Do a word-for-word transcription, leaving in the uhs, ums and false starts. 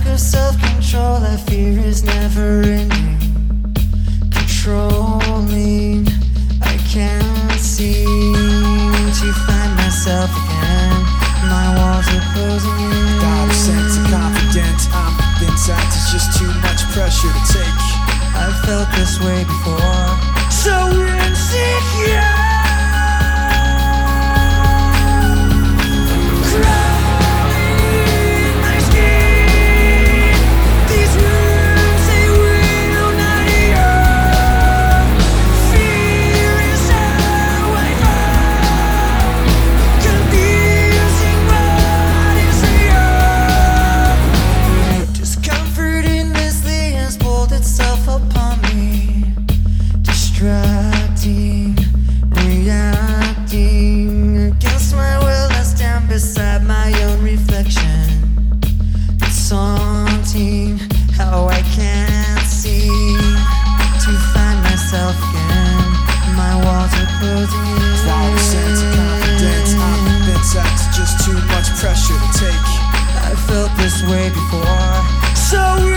of self-control, I fear is never ending. Controlling, I can't seem to find myself again. My walls are closing in. Without a sense of confidence, I'm convinced that it's just too much pressure to take. I've felt this way before, so insecure. Distracting, reacting against my will. I stand beside my own reflection. It's haunting how I can't seem to find myself again. My walls are closing in. Without a sense of confidence, I'm convinced that it's just too much pressure to take. I've felt this way before, so